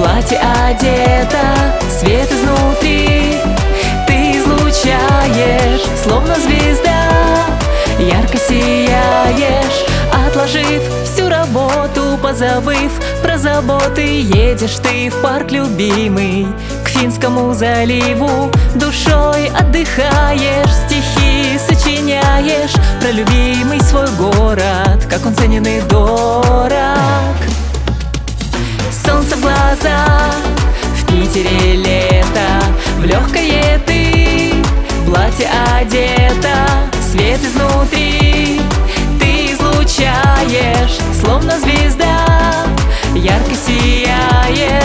платье одета, свет изнутри. Ты излучаешь, словно звезда, ярко сияешь, отложив всю работу, позабыв про заботы. Едешь ты в парк любимый, к Финскому заливу, душой отдыхаешь, стихи сочиняешь про любимый свой город, как он ценен и дорог. Солнце в глазах, в Питере лето, в легкое ты платье одета, свет изнутри. Ты излучаешь, словно звезда, ярко сияешь.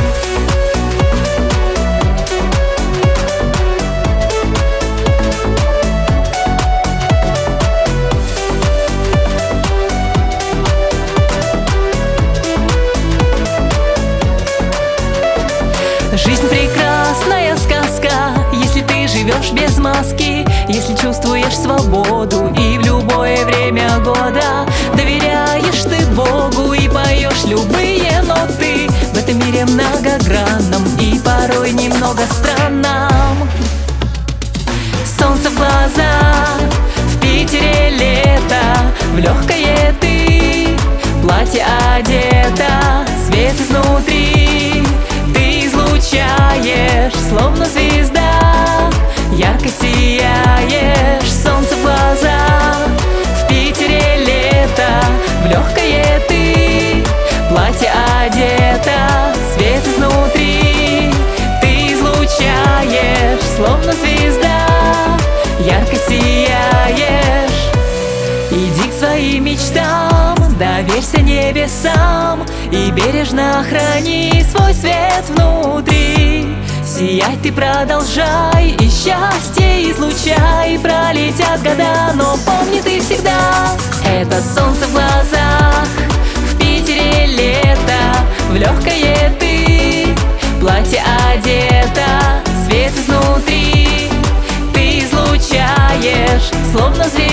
Жизнь прекрасная сказка, если ты живешь без маски, если чувствуешь свободу и в любое время года доверяешь ты Богу и поешь любые ноты в этом мире многогранном и порой немного странном. Солнце в глазах, в Питере лето, в легкое ты платье одета, свет изнутри. Ты излучаешь, словно звезда, ярко сияешь. Солнце в глазах, в Питере лето, в легкое ты платье одета, свет изнутри. Ты излучаешь, словно звезда, ярко сияешь. Иди к своим мечтам, доверься небесам и бережно храни свой свет внутри. Сиять ты продолжай и счастье излучай. Пролетят года, но помни ты всегда, это солнце в глазах, в Питере лето, в легкое ты платье одета, свет изнутри. Ты излучаешь, словно звезда,